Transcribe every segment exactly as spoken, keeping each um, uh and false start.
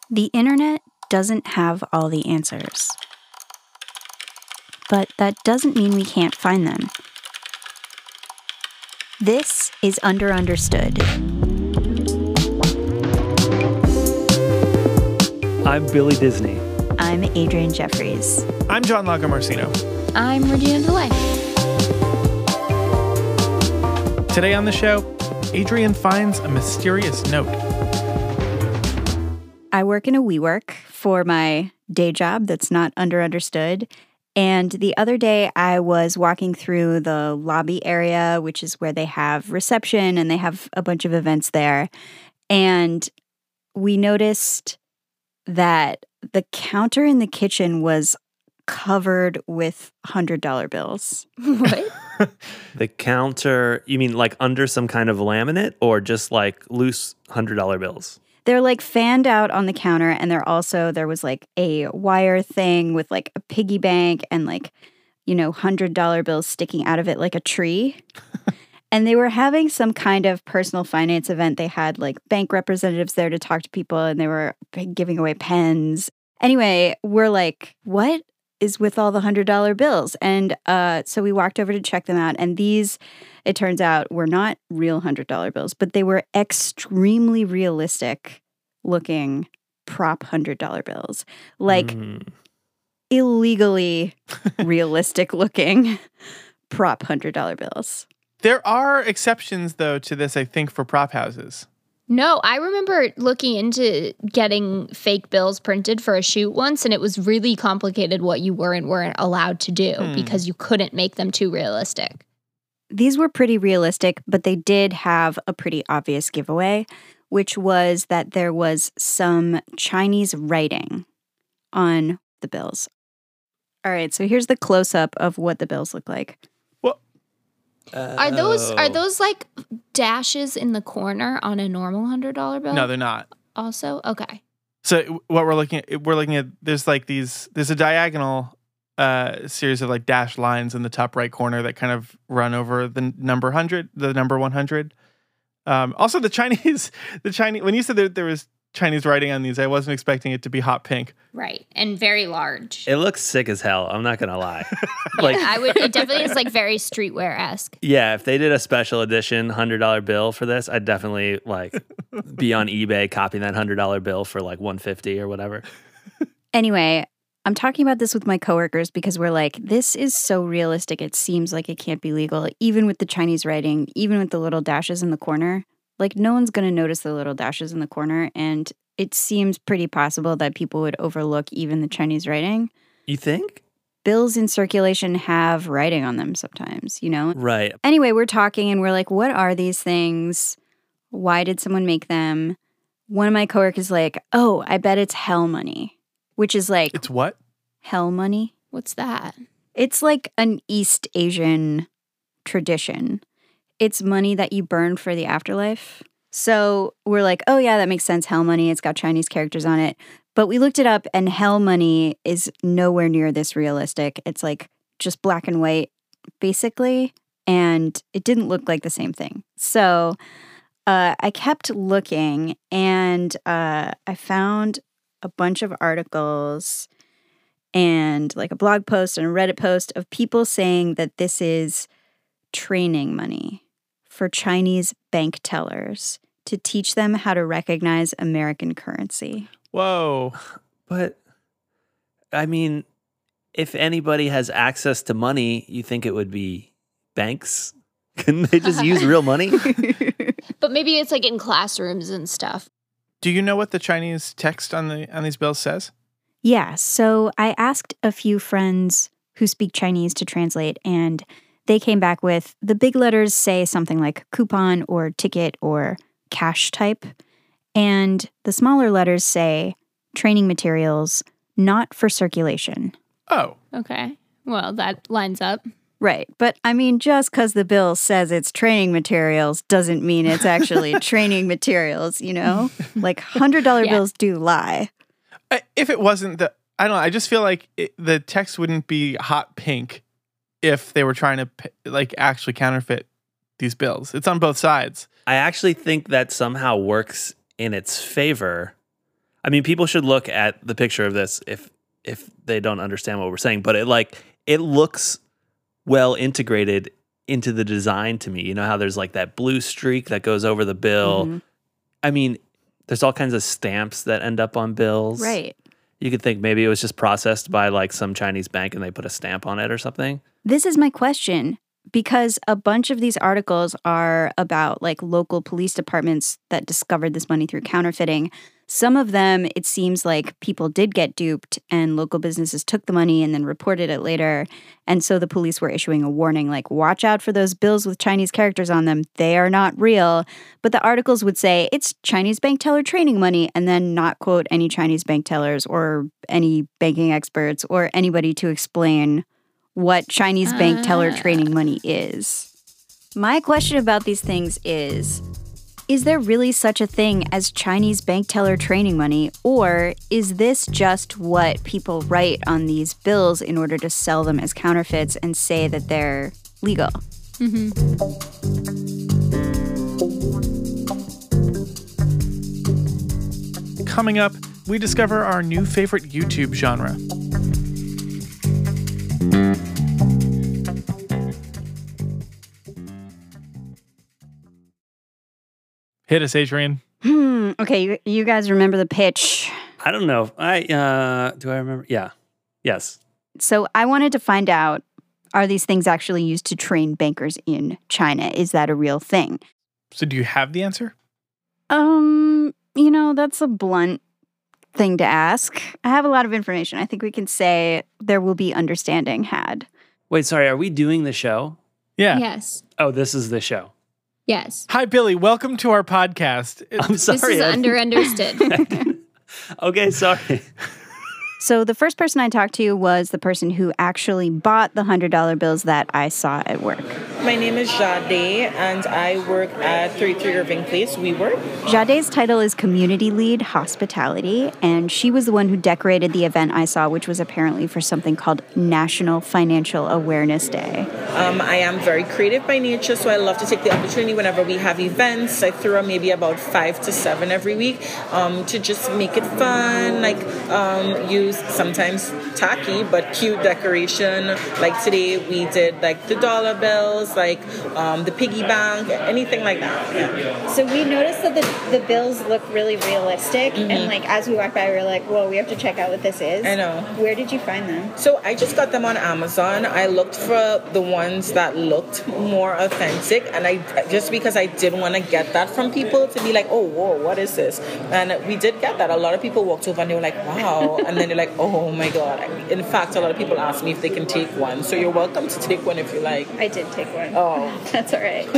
The internet doesn't have all the answers. But that doesn't mean we can't find them. This is Under Understood. I'm Billy Disney. I'm Adrienne Jeffries. I'm John Lagomarsino. I'm Regina DeLay. Today on the show, Adrienne finds a mysterious note. I work in a WeWork for my day job that's not under understood. And the other day I was walking through the lobby area, which is where they have reception and they have a bunch of events there. And we noticed that the counter in the kitchen was covered with one hundred dollar bills. What? The counter, you mean like under some kind of laminate or just like loose one hundred dollar bills? They're like fanned out on the counter, and they're also, there was like a wire thing with like a piggy bank and like, you know, one hundred dollar bills sticking out of it like a tree. And they were having some kind of personal finance event. They had like bank representatives there to talk to people, and they were giving away pens. Anyway, we're like, what is with all the one hundred dollar bills? And uh, so we walked over to check them out. And these, it turns out, were not real one hundred dollar bills, but they were extremely realistic looking prop one hundred dollar bills. Like mm. illegally realistic looking prop one hundred dollar bills. There are exceptions, though, to this, I think, for prop houses. No, I remember looking into getting fake bills printed for a shoot once, and it was really complicated what you were and weren't allowed to do hmm. because you couldn't make them too realistic. These were pretty realistic, but they did have a pretty obvious giveaway, which was that there was some Chinese writing on the bills. All right, so here's the close-up of what the bills look like. Uh, are those are those like dashes in the corner on a normal one hundred dollar bill? No, they're not. Also? Okay. So what we're looking at, we're looking at, there's like these, there's a diagonal uh, series of like dashed lines in the top right corner that kind of run over the number one hundred, the number one hundred. Um, also, the Chinese, the Chinese, when you said that there was Chinese writing on these, I wasn't expecting it to be hot pink. Right, and very large. It looks sick as hell. I'm not gonna lie. Like I would, it definitely is like very streetwear-esque. Yeah, if they did a special edition one hundred dollar bill for this, I'd definitely like be on eBay copying that one hundred dollar bill for like one hundred fifty dollars or whatever. Anyway, I'm talking about this with my coworkers because we're like, this is so realistic. It seems like it can't be legal, even with the Chinese writing, even with the little dashes in the corner. Like, no one's going to notice the little dashes in the corner, and it seems pretty possible that people would overlook even the Chinese writing. You think? Bills in circulation have writing on them sometimes, you know? Right. Anyway, we're talking, and we're like, what are these things? Why did someone make them? One of my coworkers is like, oh, I bet it's hell money, which is like... It's what? Hell money. What's that? It's like an East Asian tradition. It's money that you burn for the afterlife. So we're like, oh yeah, that makes sense. Hell money. It's got Chinese characters on it. But we looked it up, and hell money is nowhere near this realistic. It's like just black and white, basically. And it didn't look like the same thing. So uh, I kept looking, and uh, I found a bunch of articles and like a blog post and a Reddit post of people saying that this is training money for Chinese bank tellers to teach them how to recognize American currency. Whoa. But, I mean, if anybody has access to money, you think it would be banks? Couldn't they just use real money? But maybe it's like in classrooms and stuff. Do you know what the Chinese text on the on these bills says? Yeah, so I asked a few friends who speak Chinese to translate, and they came back with the big letters say something like coupon or ticket or cash type. And the smaller letters say training materials, not for circulation. Oh. Okay. Well, that lines up. Right. But I mean, just because the bill says it's training materials doesn't mean it's actually training materials, you know? Like one hundred dollar yeah. bills do lie. If it wasn't the, I don't know, I just feel like it, the text wouldn't be hot pink if they were trying to like actually counterfeit these bills. It's on both sides. I actually think that somehow works in its favor. I mean, people should look at the picture of this if if they don't understand what we're saying. But it like it looks well integrated into the design to me. You know how there's like that blue streak that goes over the bill. Mm-hmm. I mean, there's all kinds of stamps that end up on bills. Right. You could think maybe it was just processed by like some Chinese bank and they put a stamp on it or something. This is my question, because a bunch of these articles are about like local police departments that discovered this money through counterfeiting. Some of them, it seems like people did get duped and local businesses took the money and then reported it later. And so the police were issuing a warning like, watch out for those bills with Chinese characters on them. They are not real. But the articles would say it's Chinese bank teller training money and then not quote any Chinese bank tellers or any banking experts or anybody to explain what Chinese bank teller training money is. My question about these things is, is there really such a thing as Chinese bank teller training money, or is this just what people write on these bills in order to sell them as counterfeits and say that they're legal? Mm-hmm. Coming up, we discover our new favorite YouTube genre. Hit us, Adrian. Hmm. Okay, you, you guys remember the pitch. I don't know. I uh, do I remember? Yeah. Yes. So I wanted to find out, are these things actually used to train bankers in China? Is that a real thing? So do you have the answer? Um, you know, that's a blunt thing to ask. I have a lot of information. I think we can say there will be understanding had. Wait, sorry. Are we doing the show? Yeah. Yes. Oh, this is the show. Yes. Hi, Billy. Welcome to our podcast. I'm sorry. This is I- under understood. Okay, sorry. So the first person I talked to was the person who actually bought the one hundred dollar bills that I saw at work. My name is Jade, and I work at thirty-three Irving Place, WeWork. Jade's title is Community Lead Hospitality, and she was the one who decorated the event I saw, which was apparently for something called National Financial Awareness Day. Um, I am very creative by nature, so I love to take the opportunity whenever we have events. I throw maybe about five to seven every week um, to just make it fun, like um, use sometimes tacky but cute decoration. Like today we did like the dollar bills, like um, the piggy bank, anything like that. Yeah. So we noticed that the, the bills look really realistic, Mm-hmm. and like as we walked by, we were like, "Whoa, we have to check out what this is." I know. Where did you find them? So I just got them on Amazon. I looked for the ones that looked more authentic, and I just because I didn't want to get that from people to be like, "Oh, whoa, what is this?" And we did get that. A lot of people walked over and they were like, "Wow," and then they're like, "Oh my God." In fact, a lot of people asked me if they can take one. So you're welcome to take one if you like. I did take one. Oh. That's all right.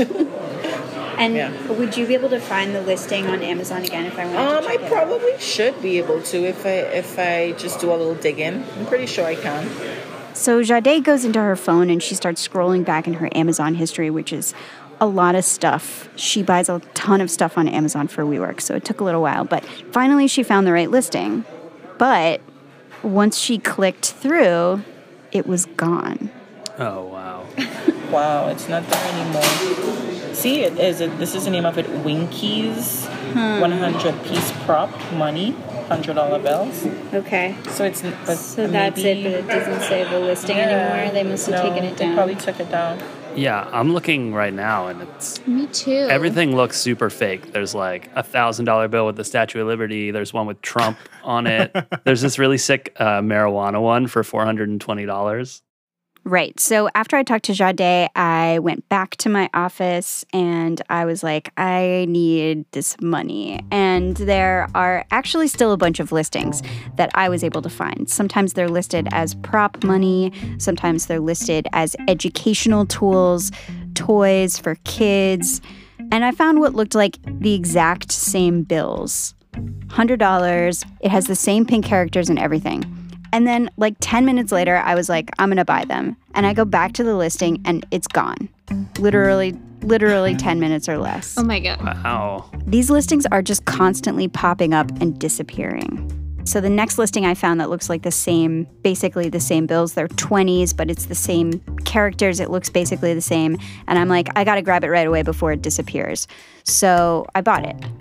And Yeah. would you be able to find the listing on Amazon again if I wanted Um, to I check it out? probably should be able to if I if I just do a little digging. I'm pretty sure I can. So Jade goes into her phone and she starts scrolling back in her Amazon history, which is a lot of stuff. She buys a ton of stuff on Amazon for WeWork, so it took a little while. But finally she found the right listing. But once she clicked through, it was gone. Oh, wow. Wow, it's not there anymore. See, it is. It, this is the name of it. Winkies, one hundred piece prop money, hundred dollar bills. Okay. So it's. But So that's maybe, it, but it doesn't say the listing Yeah. anymore. They must have No, taken it They down. probably took it down. Yeah, I'm looking right now, and it's Me too. everything looks super fake. There's like a thousand dollar bill with the Statue of Liberty. There's one with Trump on it. There's this really sick uh, marijuana one for four hundred and twenty dollars. Right. So after I talked to Jade, I went back to my office and I was like, I need this money. And there are actually still a bunch of listings that I was able to find. Sometimes they're listed as prop money. Sometimes they're listed as educational tools, toys for kids. And I found what looked like the exact same bills. one hundred dollars. It has the same pink characters and everything. And then like ten minutes later, I was like, I'm going to buy them. And I go back to the listing and it's gone. Literally, literally ten minutes or less. Oh my God. Wow. These listings are just constantly popping up and disappearing. So the next listing I found that looks like the same, basically the same bills, they're twenties, but it's the same characters. It looks basically the same. And I'm like, I got to grab it right away before it disappears. So I bought it.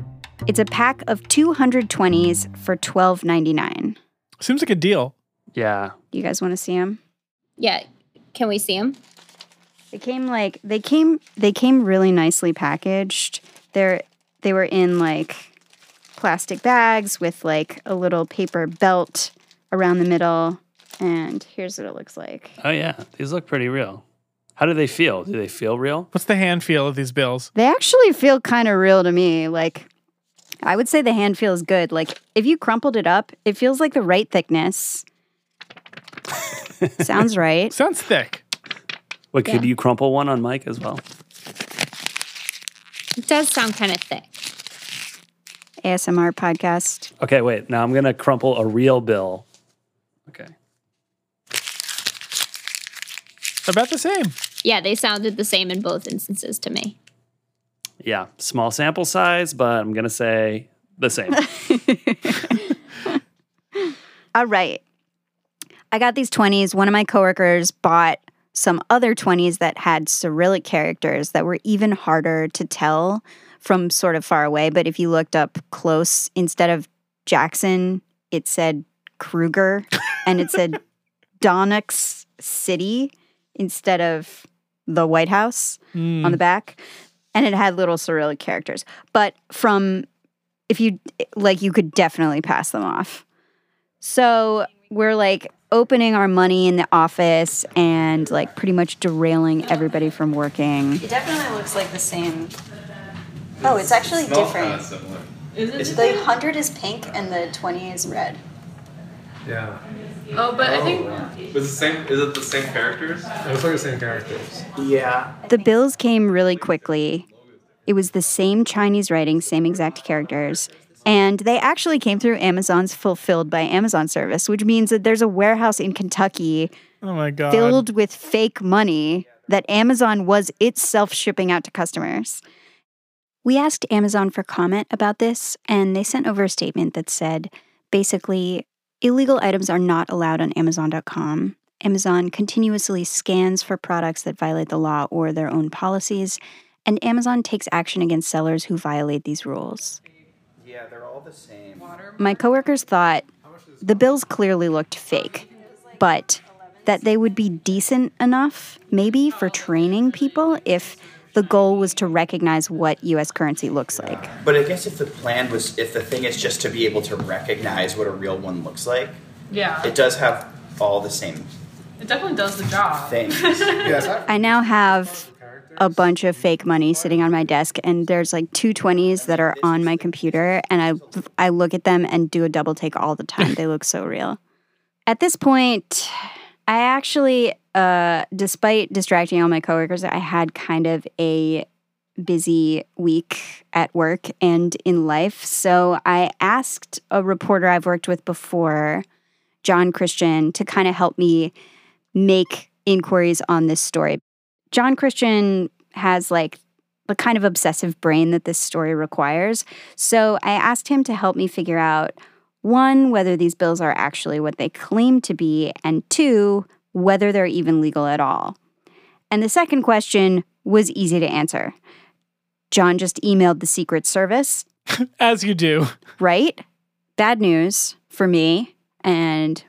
It's a pack of two hundred twenties for twelve ninety-nine. Seems like a deal. Yeah. Do you guys want to see them? Yeah. Can we see them? They came like they came they came really nicely packaged. They're they were in like plastic bags with like a little paper belt around the middle. And here's what it looks like. Oh, yeah. These look pretty real. How do they feel? Do they feel real? What's the hand feel of these bills? They actually feel kind of real to me. Like, I would say the hand feels good. Like, if you crumpled it up, it feels like the right thickness. Sounds right. Sounds thick. Wait, could Yeah. you crumple one on Mike as well? It does sound kind of thick. A S M R podcast. Okay, wait. Now I'm going to crumple a real bill. Okay. About the same. Yeah, they sounded the same in both instances to me. Yeah, small sample size, but I'm going to say the same. All right. I got these twenties. One of my coworkers bought some other twenties that had Cyrillic characters that were even harder to tell from sort of far away. But if you looked up close, instead of Jackson, it said Kruger, and it said Donnox City instead of the White House Mm. on the back. And it had little Cyrillic characters. But from, if you, like, you could definitely pass them off. So we're like opening our money in the office and like pretty much derailing everybody from working. It definitely looks like the same. Oh, it's actually different. The one hundred is pink and the twenty is red. Yeah. Oh, but I think Is the same? Is it the same characters? It looks like the same characters. Yeah. The bills came really quickly. It was the same Chinese writing, same exact characters. And they actually came through Amazon's Fulfilled by Amazon service, which means that there's a warehouse in Kentucky Oh my god. filled with fake money that Amazon was itself shipping out to customers. We asked Amazon for comment about this, and they sent over a statement that said, basically, illegal items are not allowed on Amazon dot com. Amazon continuously scans for products that violate the law or their own policies, and Amazon takes action against sellers who violate these rules. Yeah, they're all the same. My coworkers thought the bills clearly looked fake, but that they would be decent enough, maybe, for training people if the goal was to recognize what U S currency looks like. But I guess if the plan was, if the thing is just to be able to recognize what a real one looks like, yeah, it does have all the same it definitely does the job. things. I now have a bunch of fake money sitting on my desk, and there's like two twenties that are on my computer, and I I look at them and do a double take all the time. They look so real. At this point, I actually, uh, despite distracting all my coworkers, I had kind of a busy week at work and in life. So I asked a reporter I've worked with before, John Christian, to kind of help me make inquiries on this story. John Christian has like the kind of obsessive brain that this story requires. So I asked him to help me figure out, one, whether these bills are actually what they claim to be, and two, whether they're even legal at all. And the second question was easy to answer. John just emailed the Secret Service. As you do. Right? Bad news for me and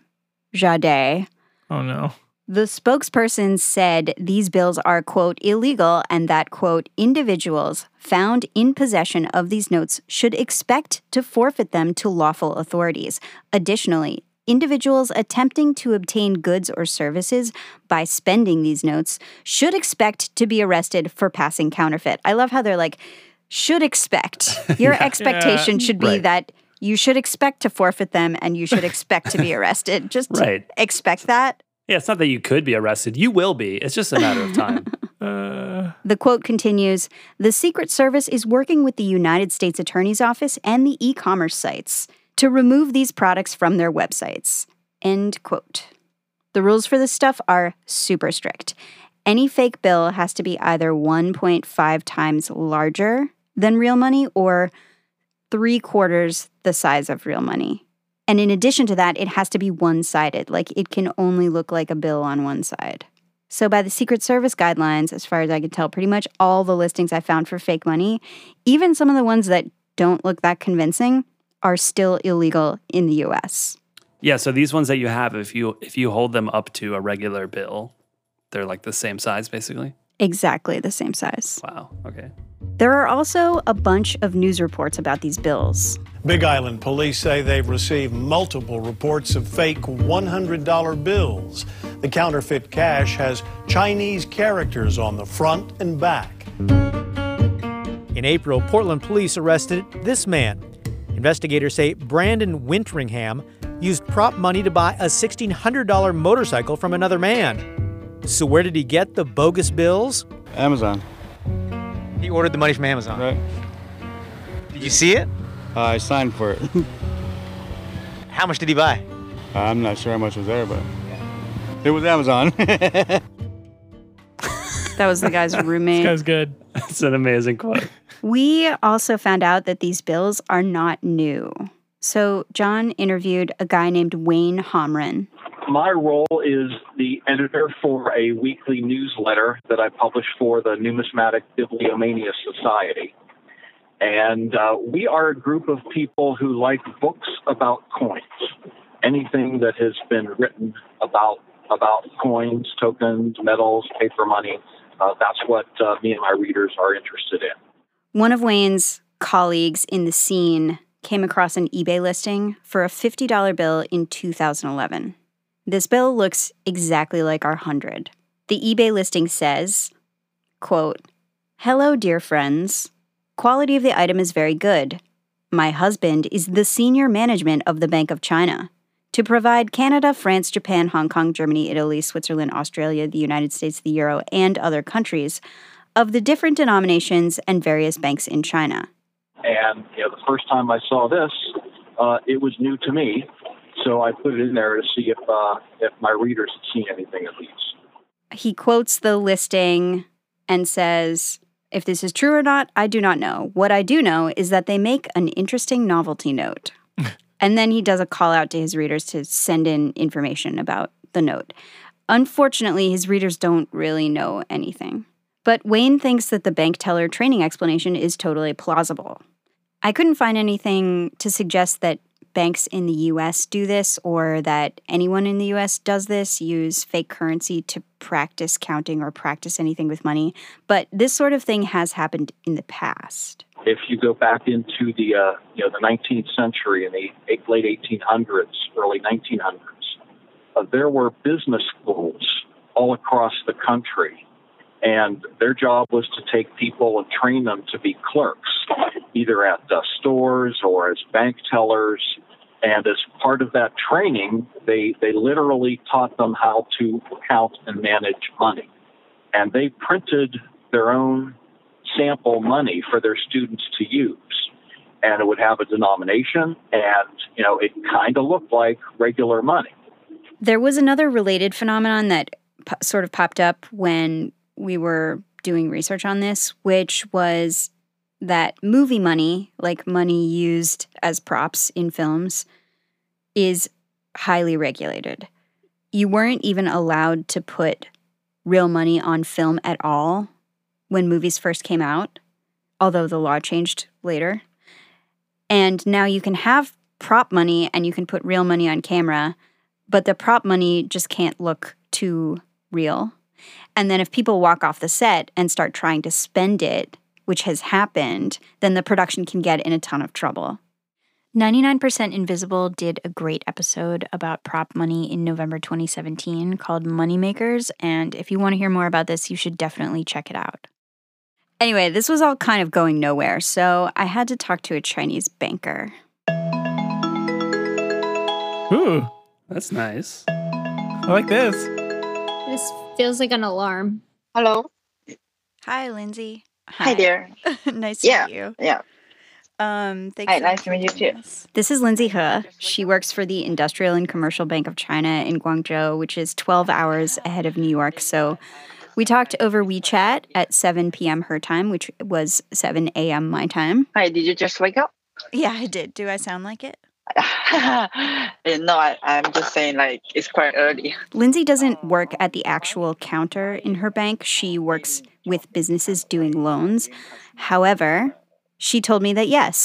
Jade. Oh no. The spokesperson said these bills are, quote, illegal, and that, quote, individuals found in possession of these notes should expect to forfeit them to lawful authorities. Additionally, individuals attempting to obtain goods or services by spending these notes should expect to be arrested for passing counterfeit. I love how they're like, should expect. Your Yeah. expectation Yeah. should be Right. that you should expect to forfeit them and you should expect to be arrested. Just Right. expect that. Yeah, it's not that you could be arrested. You will be. It's just a matter of time. Uh, The quote continues, the Secret Service is working with the United States Attorney's Office and the e-commerce sites to remove these products from their websites. End quote. The rules for this stuff are super strict. Any fake bill has to be either one point five times larger than real money or three quarters the size of real money. And in addition to that, it has to be one-sided, like it can only look like a bill on one side. So by the Secret Service guidelines, as far as I can tell, pretty much all the listings I found for fake money, even some of the ones that don't look that convincing are still illegal in the U S. Yeah, so these ones that you have, if you if you hold them up to a regular bill, they're like the same size, basically? Exactly the same size. Wow, okay. There are also a bunch of news reports about these bills. Big Island police say they've received multiple reports of fake one hundred dollar bills. The counterfeit cash has Chinese characters on the front and back. In April, Portland police arrested this man. Investigators say Brandon Winteringham used prop money to buy a sixteen hundred dollar motorcycle from another man. So where did he get the bogus bills? Amazon. He ordered the money from Amazon. Right. Did you see it? Uh, I signed for it. How much did he buy? Uh, I'm not sure how much was there, but it was Amazon. That was the guy's roommate. This guy's good. That's an amazing quote. We also found out that these bills are not new. So John interviewed a guy named Wayne Homran. My role is the editor for a weekly newsletter that I publish for the Numismatic Bibliomania Society. And uh, we are a group of people who like books about coins. Anything that has been written about about coins, tokens, metals, paper money, uh, that's what uh, me and my readers are interested in. One of Wayne's colleagues in the scene came across an eBay listing for a fifty dollar bill in two thousand eleven. This bill looks exactly like our hundred. The eBay listing says, quote, "Hello, dear friends. Quality of the item is very good. My husband is the senior management of the Bank of China to provide Canada, France, Japan, Hong Kong, Germany, Italy, Switzerland, Australia, the United States, the Euro, and other countries of the different denominations and various banks in China." And you know, the first time I saw this, uh, it was new to me. So I put it in there to see if uh, if my readers had seen anything of these. He quotes the listing and says, "If this is true or not, I do not know. What I do know is that they make an interesting novelty note." And then he does a call out to his readers to send in information about the note. Unfortunately, his readers don't really know anything. But Wayne thinks that the bank teller training explanation is totally plausible. I couldn't find anything to suggest that banks in the U S do this or that anyone in the U S does this, use fake currency to practice counting or practice anything with money. But this sort of thing has happened in the past. If you go back into the uh, you know the nineteenth century and the late eighteen hundreds, early nineteen hundreds, uh, there were business schools all across the country. And their job was to take people and train them to be clerks, either at uh, stores or as bank tellers. And as part of that training, they, they literally taught them how to count and manage money. And they printed their own sample money for their students to use. And it would have a denomination, and, you know, it kind of looked like regular money. There was another related phenomenon that p- sort of popped up when we were doing research on this, which was that movie money, like money used as props in films, is highly regulated. You weren't even allowed to put real money on film at all when movies first came out, although the law changed later. And now you can have prop money and you can put real money on camera, but the prop money just can't look too real. And then if people walk off the set and start trying to spend it, which has happened, then the production can get in a ton of trouble. ninety-nine percent Invisible did a great episode about prop money in November twenty seventeen called Moneymakers, and if you want to hear more about this, you should definitely check it out. Anyway, this was all kind of going nowhere, so I had to talk to a Chinese banker. Ooh, that's nice. I like this. This feels like an alarm. Hello. Hi, Lindsay. Hi, there. Nice to yeah, meet you. Yeah. Um, thanks Hi, so nice much to meet you for doing too. this. This is Lindsay He. She works for the Industrial and Commercial Bank of China in Guangzhou, which is twelve hours ahead of New York. So we talked over WeChat at seven p.m. her time, which was seven a.m. my time. Hi, did you just wake up? Yeah, I did. Do I sound like it? No, I, I'm just saying, like, it's quite early. Lindsay doesn't work at the actual counter in her bank. She works with businesses doing loans. However, she told me that, yes,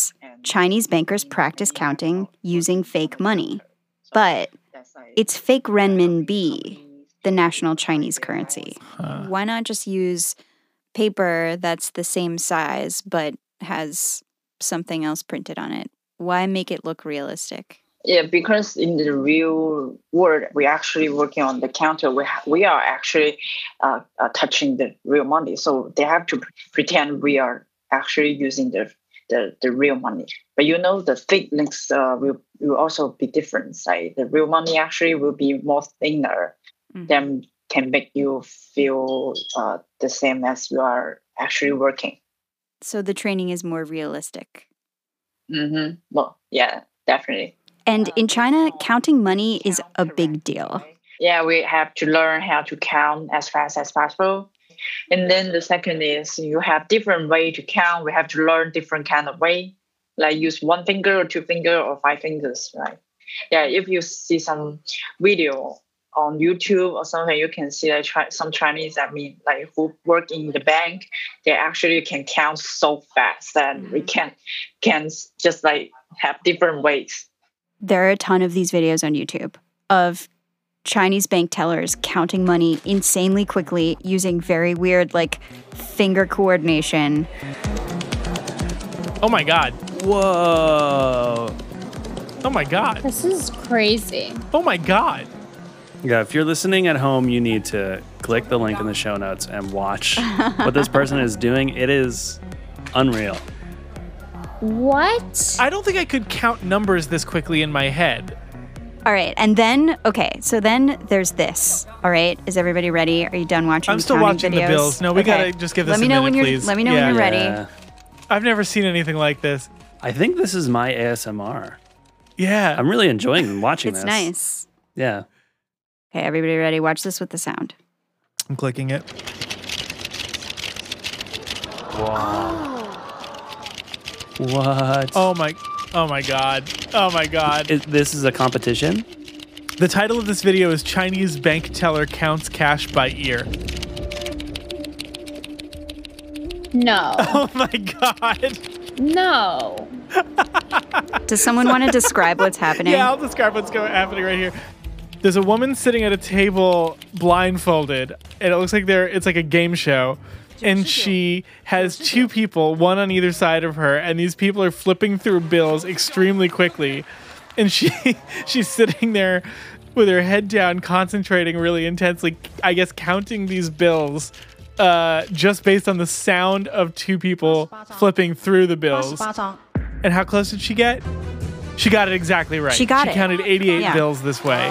Chinese bankers practice counting using fake money. But it's fake renminbi, the national Chinese currency. Huh. Why not just use paper that's the same size but has something else printed on it? Why make it look realistic? Yeah, because in the real world, we're actually working on the counter. We ha- we are actually uh, uh, touching the real money. So they have to p- pretend we are actually using the, the, the real money. But you know, the thickness uh, will, will also be different. Like the real money actually will be more thinner, mm-hmm. then can make you feel uh, the same as you are actually working. So the training is more realistic. Mm-hmm. Well, yeah, definitely. And in China, counting money is a big deal. Yeah, we have to learn how to count as fast as possible. And then the second is you have different way to count. We have to learn different kind of way, like use one finger or two finger or five fingers, right? Yeah, if you see some video on YouTube or something, you can see that like some Chinese, I mean, like who work in the bank, they actually can count so fast that mm-hmm. we can can just like have different ways. There are a ton of these videos on YouTube of Chinese bank tellers counting money insanely quickly using very weird, like, finger coordination. Oh my God. Whoa. Oh my God. This is crazy. Oh my God. Yeah, if you're listening at home, you need to click the link in the show notes and watch what this person is doing. It is unreal. What? I don't think I could count numbers this quickly in my head. All right. And then, okay, so then there's this. All right. Is everybody ready? Are you done watching I'm still counting watching videos? the bills. No, we okay. gotta just give this let me a know minute, when you're, please. Let me know yeah. when you're Yeah. ready. I've never seen anything like this. I think this is my A S M R. Yeah. I'm really enjoying watching It's this. nice. Yeah. Okay, everybody ready? Watch this with the sound. I'm clicking it. Wow. What? Oh my, oh my God. Oh my God. Is, this is a competition? The title of this video is Chinese Bank Teller Counts Cash by Ear. No. Oh my God. No. Does someone want to describe what's happening? Yeah, I'll describe what's going happening right here. There's a woman sitting at a table blindfolded, and it looks like they're it's like a game show. And she has two people, one on either side of her, and these people are flipping through bills extremely quickly. And she she's sitting there with her head down, concentrating really intensely, I guess counting these bills uh, just based on the sound of two people flipping through the bills. And how close did she get? She got it exactly right. She got she it. She counted eighty-eight Yeah. bills this way.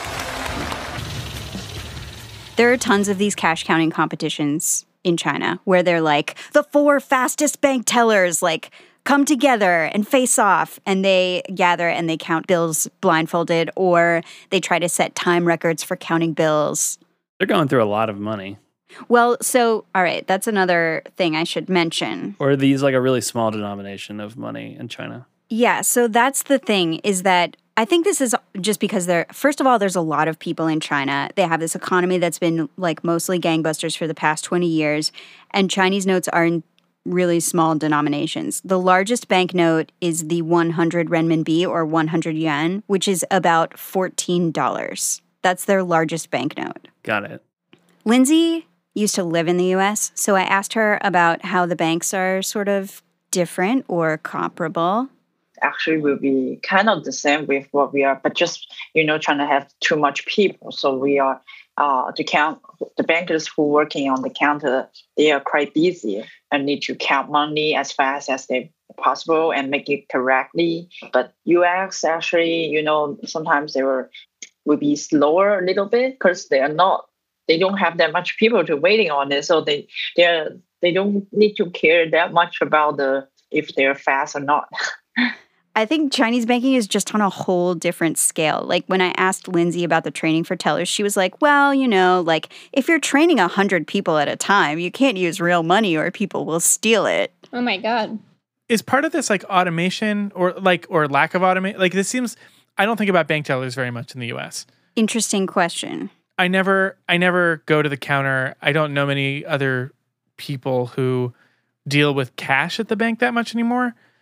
There are tons of these cash counting competitions in China where they're like, the four fastest bank tellers, like, come together and face off, and they gather and they count bills blindfolded, or they try to set time records for counting bills. They're going through a lot of money. Well, so, all right, that's another thing I should mention. Or are these like a really small denomination of money in China? Yeah, so that's the thing, is that I think this is just because there, first of all, there's a lot of people in China. They have this economy that's been like mostly gangbusters for the past twenty years, and Chinese notes are in really small denominations. The largest banknote is the one hundred renminbi or one hundred yuan, which is about fourteen dollars. That's their largest banknote. Got it. Lindsay used to live in the U S, so I asked her about how the banks are sort of different or comparable. Actually will be kind of the same with what we are, but just, you know, trying to have too much people. So we are, uh, to count, the bankers who are working on the counter, they are quite busy and need to count money as fast as they possible and make it correctly. But U S actually, you know, sometimes they were, will be slower a little bit because they are not, they don't have that much people to waiting on it. So they, they're, they don't need to care that much about the, if they're fast or not. I think Chinese banking is just on a whole different scale. Like when I asked Lindsay about the training for tellers, she was like, well, you know, like if you're training one hundred people at a time, you can't use real money or people will steal it. Oh my God. Is part of this like automation or like or lack of automation? Like this seems, I don't think about bank tellers very much in the U S. Interesting question. I never, I never go to the counter. I don't know many other people who deal with cash at the bank that much anymore.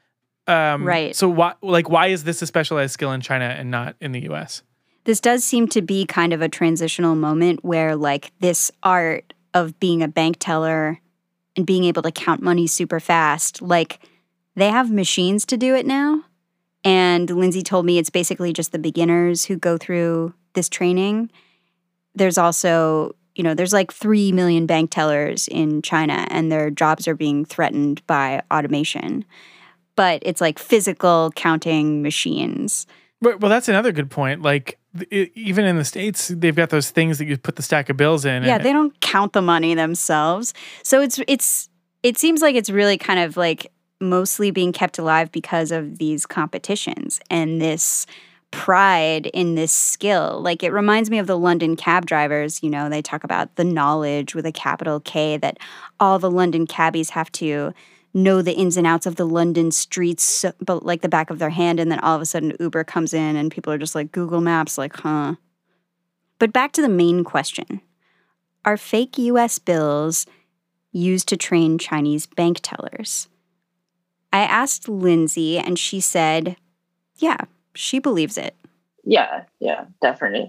Um, Right. So why, like, why is this a specialized skill in China and not in the U S? This does seem to be kind of a transitional moment where, like, this art of being a bank teller and being able to count money super fast, like, they have machines to do it now. And Lindsay told me it's basically just the beginners who go through this training. There's also, you know, there's like three million bank tellers in China, and their jobs are being threatened by automation. But it's like physical counting machines. Well, well, that's another good point. Like, it, even in the States, they've got those things that you put the stack of bills in. Yeah, and they don't count the money themselves. So it's it's it seems like it's really kind of like mostly being kept alive because of these competitions and this pride in this skill. Like, it reminds me of the London cab drivers. You know, they talk about the knowledge with a capital K, that all the London cabbies have to know the ins and outs of the London streets, but like the back of their hand, and then all of a sudden Uber comes in and people are just like Google Maps, like, huh. But back to the main question. Are fake U S bills used to train Chinese bank tellers? I asked Lindsay, and she said, yeah, she believes it. Yeah, yeah, definitely.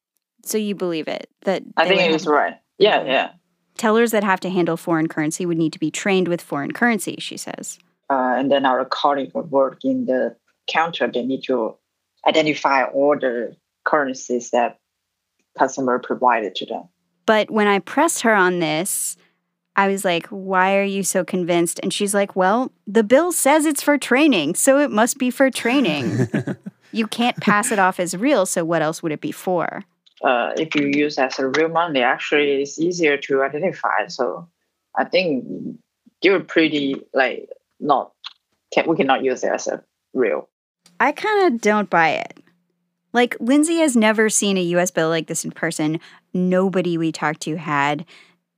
So you believe it? That I think it is right. Yeah, yeah. Tellers that have to handle foreign currency would need to be trained with foreign currency, she says. Uh, and then our colleagues who work in the counter, they need to identify all the currencies that customer provided to them. But when I pressed her on this, I was like, why are you so convinced? And she's like, well, the bill says it's for training, so it must be for training. You can't pass it off as real, so what else would it be for? Uh, if you use as a real money, actually it's easier to identify. So I think you're pretty, like, not, can, we cannot use it as a real. I kind of don't buy it. Like, Lindsay has never seen a U S bill like this in person. Nobody we talked to had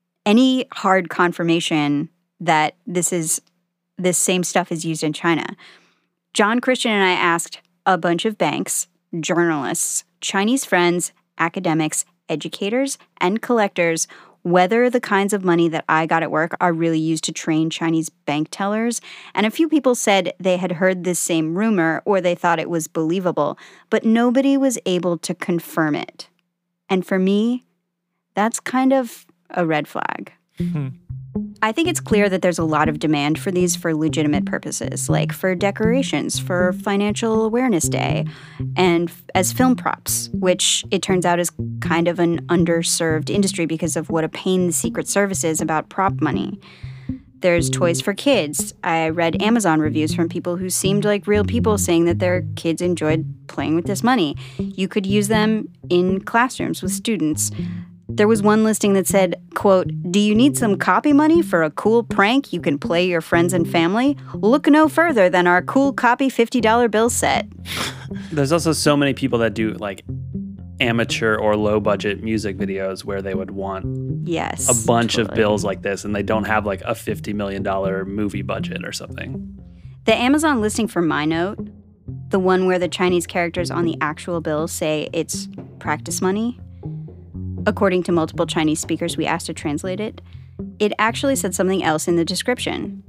any hard confirmation that this is this same stuff is used in China. John Christian and I asked a bunch of banks, journalists, Chinese friends, academics, educators, and collectors whether the kinds of money that I got at work are really used to train Chinese bank tellers. And a few people said they had heard this same rumor or they thought it was believable, but nobody was able to confirm it. And for me, that's kind of a red flag. Mm-hmm. I think it's clear that there's a lot of demand for these for legitimate purposes, like for decorations, for Financial Awareness Day, and f- as film props, which it turns out is kind of an underserved industry because of what a pain the Secret Service is about prop money. There's toys for kids. I read Amazon reviews from people who seemed like real people saying that their kids enjoyed playing with this money. You could use them in classrooms with students. There was one listing that said, quote, "Do you need some copy money for a cool prank you can play your friends and family? Look no further than our cool copy fifty dollar bill set." There's also so many people that do like amateur or low budget music videos where they would want yes, a bunch totally. of bills like this, and they don't have like a fifty million dollars movie budget or something. The Amazon listing for My Note, the one where the Chinese characters on the actual bill say it's practice money, according to multiple Chinese speakers we asked to translate it, it actually said something else in the description.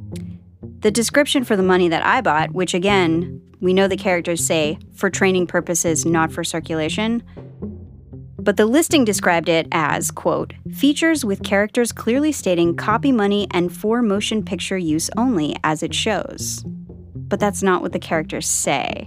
The description for the money that I bought, which again, we know the characters say for training purposes, not for circulation, but the listing described it as, quote, "features with characters clearly stating copy money and for motion picture use only as it shows." But that's not what the characters say.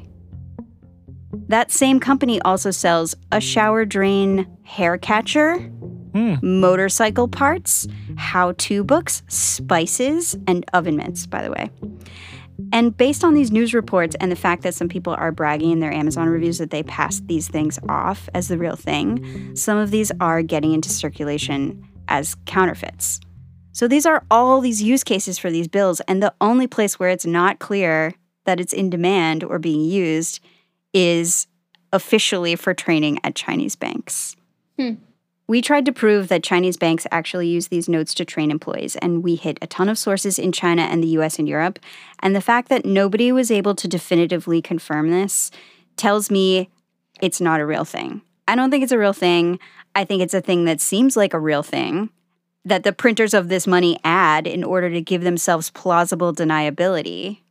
That same company also sells a shower drain hair catcher, mm. motorcycle parts, how-to books, spices, and oven mitts, by the way. And based on these news reports and the fact that some people are bragging in their Amazon reviews that they passed these things off as the real thing, some of these are getting into circulation as counterfeits. So these are all these use cases for these bills, and the only place where it's not clear that it's in demand or being used is officially for training at Chinese banks. Hmm. We tried to prove that Chinese banks actually use these notes to train employees, and we hit a ton of sources in China and the U S and Europe. And the fact that nobody was able to definitively confirm this tells me it's not a real thing. I don't think it's a real thing. I think it's a thing that seems like a real thing, that the printers of this money add in order to give themselves plausible deniability.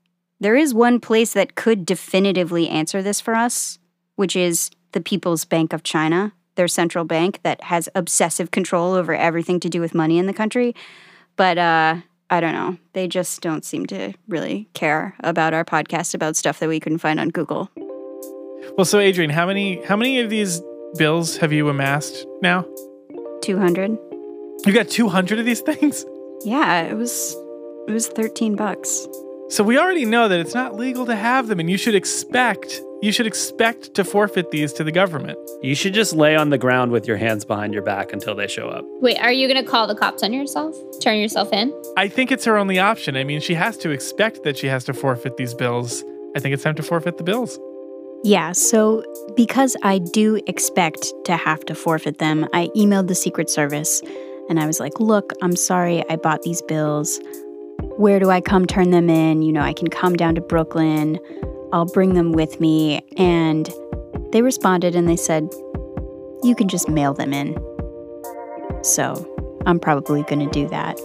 There is one place that could definitively answer this for us, which is the People's Bank of China, their central bank that has obsessive control over everything to do with money in the country. But uh, I don't know. They just don't seem to really care about our podcast about stuff that we couldn't find on Google. Well, so Adrienne, how many how many of these bills have you amassed now? two hundred. You got two hundred of these things? Yeah, it was it was thirteen bucks. So we already know that it's not legal to have them, and you should expect you should expect to forfeit these to the government. You should just lay on the ground with your hands behind your back until they show up. Wait, are you going to call the cops on yourself? Turn yourself in? I think it's her only option. I mean, she has to expect that she has to forfeit these bills. I think it's time to forfeit the bills. Yeah, so because I do expect to have to forfeit them, I emailed the Secret Service and I was like, look, I'm sorry I bought these bills. Where do I come turn them in? You know, I can come down to Brooklyn. I'll bring them with me. And they responded and they said, you can just mail them in. So I'm probably going to do that.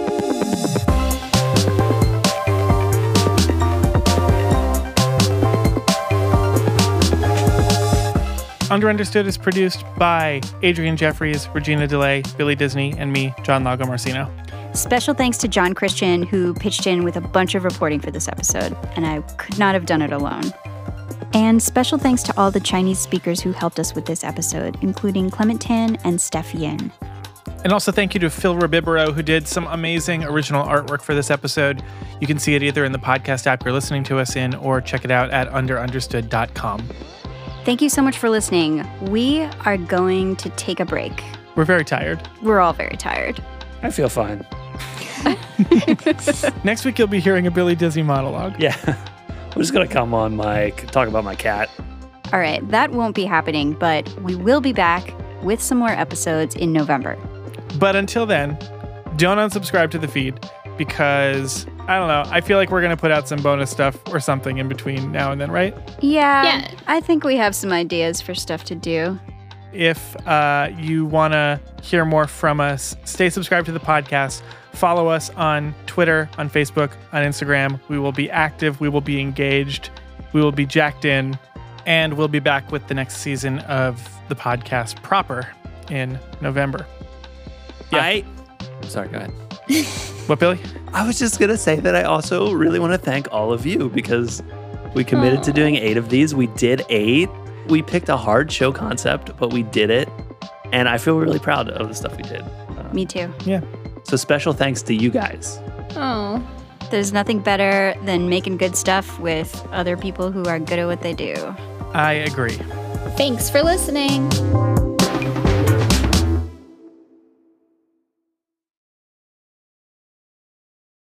Under Understood is produced by Adrienne Jeffries, Regina DeLay, Billy Disney, and me, John Lagomarsino. Special thanks to John Christian, who pitched in with a bunch of reporting for this episode, and I could not have done it alone. And special thanks to all the Chinese speakers who helped us with this episode, including Clement Tan and Steph Yin. And also thank you to Phil Rabibero, who did some amazing original artwork for this episode. You can see it either in the podcast app you're listening to us in, or check it out at under understood dot com. Thank you so much for listening. We are going to take a break. We're very tired. We're all very tired. I feel fine. Next week, you'll be hearing a Billy Disney monologue. Yeah. I'm just going to come on mic, talk about my cat. All right, that won't be happening, but we will be back with some more episodes in November. But until then, don't unsubscribe to the feed because, I don't know, I feel like we're going to put out some bonus stuff or something in between now and then, right? Yeah, Yeah. I think we have some ideas for stuff to do. If uh, you want to hear more from us, stay subscribed to the podcast. Follow us on Twitter, on Facebook, on Instagram. We will be active. We will be engaged. We will be jacked in. And we'll be back with the next season of the podcast proper in November. Yeah. I, sorry, go ahead. What, Billy? I was just going to say that I also really want to thank all of you because we committed Aww. to doing eight of these. We did eight. We picked a hard show concept, but we did it. And I feel really proud of the stuff we did. Uh, Me too. Yeah. So special thanks to you guys. Oh. There's nothing better than making good stuff with other people who are good at what they do. I agree. Thanks for listening.